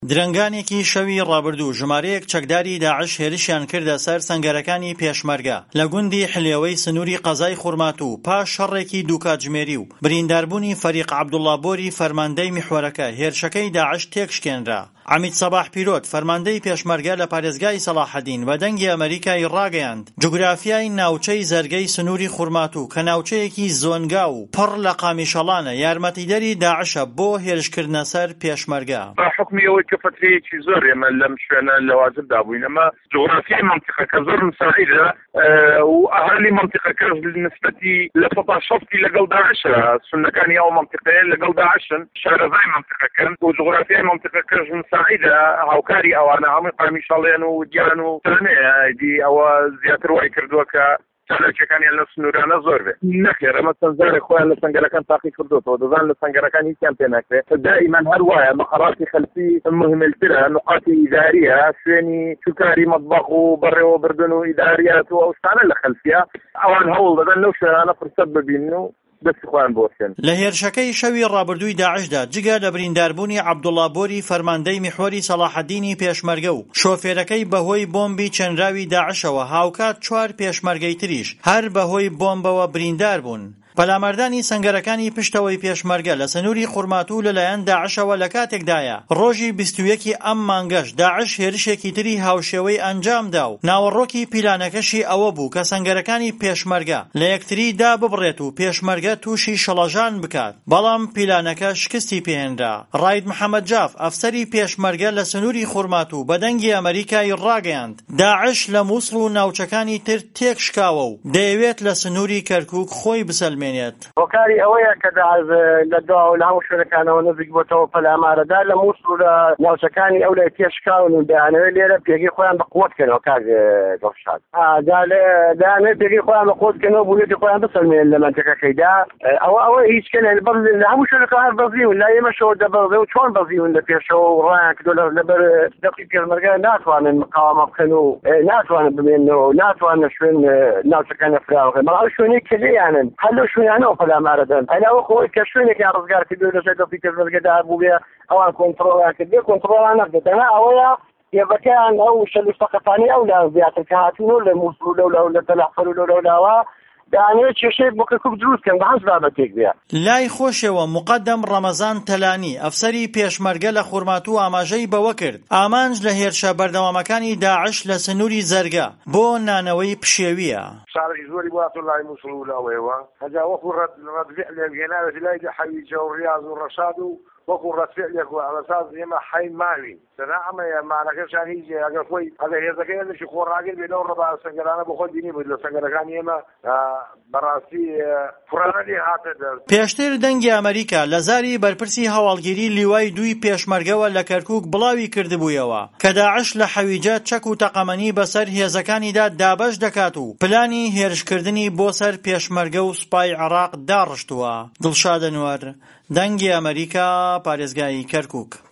درەنگانێکی شەوی ڕابردوو ژمارەیەک چەکداری داعش هێرشیان کردە سەر سەنگەرەکانی پێشمەرگە لە گوندی حلێوەی سنووری قەزای خوڕمات و پاش شەڕێکی دووکاتژمێری و برینداربوونی فەریق عەبدوڵڵا بۆری فەرماندەی میحوەرەکە هێرشەکەی داعش تێکشکێنرا. عەمید سەباح پیرۆت فەرماندەی پێشمەرگە لە پارێزگای سەلاحەدین بە دەنگی ئەمریکای ڕاگەیاند جوگرافیای ناوچەی زەرگەی سنووری خوڕمات و کە ناوچەیەکی زۆنگا و پڕ لە قامیشەڵانە یارمەتیدەری داعشە بۆ هێرشکردنە سەر پێشمەرگە. بەحوکمی ئەوەی کە فترەیەکی زۆر ئێمە لەم شوێنە لەوازمدا بووین، ئەمە جوغرافیای مەنتیقەکە زۆر مساعدە و ئەهالی مەنتیقەکەش نسبەتی لە سەدا شەفتی لەگەڵ داعشە، سونەکانی ئەو مەنتیقەیە لەگەڵ داعشن، شارەزای مەنتیقەکەن و جوغرافیای مەنتیقەکەش مساعدە هاوکاری ئەوانە هەمووی قامیشەڵێن و گیان و تەنەیە دی ئەوە زیاتر وای کردووە کە چالاکیەکانیان لە سنوورانە زۆر بێت. نەخێر ئەمە سەنجارێک خۆیان لە سەنگەرەکان تاقی کردوتەوە، دەزان لە سەنگەرەکان هیچیان پێ ناکرێت. دائیمان هەر وایە مەخەڵاتی خەلفی مهمترە، نقاتی ئیداریە، شوێنی چوکاری مەطبەخ و بەڕێوە بردن و ئیداریات و ئەو شتانە لە خەلفیە ئەوان هەوڵ دەدەن لەو شوێنانە فرسەت ببینن و لە هێرشەکەی شەوی ڕابردووی داعشدا جگە لە برینداربوونی عەبدوڵڵا بۆری فەرماندەی میحوەری سەلاحەدینی پێشمەرگە و شۆفێرەکەی بەهۆی بۆمبی چەنراوی داعشەوە هاوکات 4 پێشمەرگەی تریش هەر بەهۆی بۆمبەوە بریندار بوون. پەلامەردانی سەنگەرەکانی پشتەوەی پێشمەرگە لە سنووری خوڕمات و لەلایەن داعشەوە لە کاتێکدایە ڕۆژی 21 ئەم مانگەش داعش هێرشێکی تری هاوشێوەی ئەنجامدا و ناوەڕۆکی پیلانەکەشی ئەوە بوو کە سەنگەرەکانی پێشمەرگە لە یەکتری دا ببڕێت و پێشمەرگە تووشی شەڵەژان بکات، بەڵام پیلانەکە شکستی پێهێنرا. ڕاید محەممەد جاف ئەفسەری پێشمەرگە لە سنووری خوڕمات و بەدەنگی ئەمریکای ڕاگەیاند داعش لە مووسڵ و ناوچەکانی تر تێکشکاوە و دەیەوێت لە سنووری کەرکووک خۆی بسەلمێنێت. هۆکاری ئەوەیە کە لە دواوە لە هەموو شوێنەکانەوە نزیک بۆتەوە پەلامارەدا لە مووسڵ و لە ناوچەکانی ئەو لای تێشکاون و دەیانەوێت لێرە پێگەی خۆیان بە قووەتکەنەوە کاک دڵشاد دەیانەوێت پێگەی خۆیان بە قووەتکەنەوە بوونێتی خۆیان بسەلمێنن لە مەنتیقەکەیدا. ئەوە هیچ کەنە لە هەموو شوێنەکان هەر بەزیون، لا ئێمەشەوە دەبەزێ و چۆن بەزیون لە پێشەوە و ڕایان کردو لەبەر دەقی پێشمەرگە ناتوانن مقاومە بکەن و ناتوانن بمێنەوە و ناتوانن شوێن ناوچەکان فراوەکەن، بەڵام شوێنێک کە لێیانن هەر لەو شوێنانەوە پەلامارەدەن ئەلاوە خۆی کە شوێنێکیان ڕزگار کردو لەسەر دەقی پێشمەرگەدا بوو بێ ئەوان کۆنتڕۆڵیان کرد بێ کۆنتڕۆڵیان نەکرد. تەنها ئەوەیە یەکەیان ئەو شەلیستەقەفانی ئەو لا زیاتر کە هاتوون لە مووسڵ و لە تەلاحفەر و لەولاوە دەیانەوێت کێشەیەک بۆ کەرکووک دروستکەن بە هەست بابەتێک بێ. لای خۆشەوە مقەدەم ڕەمەزان تەلانی ئەفسەری پێشمەرگە لە خوڕمات و ئاماژەی بەوە کرد ئامانج لە هێرشە بەردەوامەکانی داعش لە سنووری زەرگە بۆ نانەوەی پشێویە. شارێکی زۆری بواتۆ لای مووسڵ و لاوەیەوە هەجا وەکو ڕەدفعلێک هێناوێت لای حەویجە و ڕیاض و ڕەشاد و وەکو ڕەدفعلێک و ئەمەساز ئێمە حەی ماوین سەنا ئەمەیە مانەکەشان هیچ ئەگەر خۆی ئەگەر هێزەکە هێزێکی خۆڕاگەر بێ لەو ڕەبا سەنگەرانە بۆ خۆی بینی بوویت لە سەنگەرەکانی ئێمە بەڕاستی فڕانەی هاتە دەر. پێشتر دەنگی ئەمریکا لە زاری بەرپرسی هەواڵگیری لیوای دوی پێشمەرگەوە لە کەرکووک بڵاوی کردبوویەوە کە داعش لە حەویجە چەک و تەقەمەنی بەسەر هێزەکانیدا دابەش دەکات و پلانی هێرشکردنی بۆ سەر پێشمەرگە و سوپای عێراق داڕشتووە. دڵشاد ئەنوەر، دەنگی ئەمریکا، پارێزگای کەرکووک.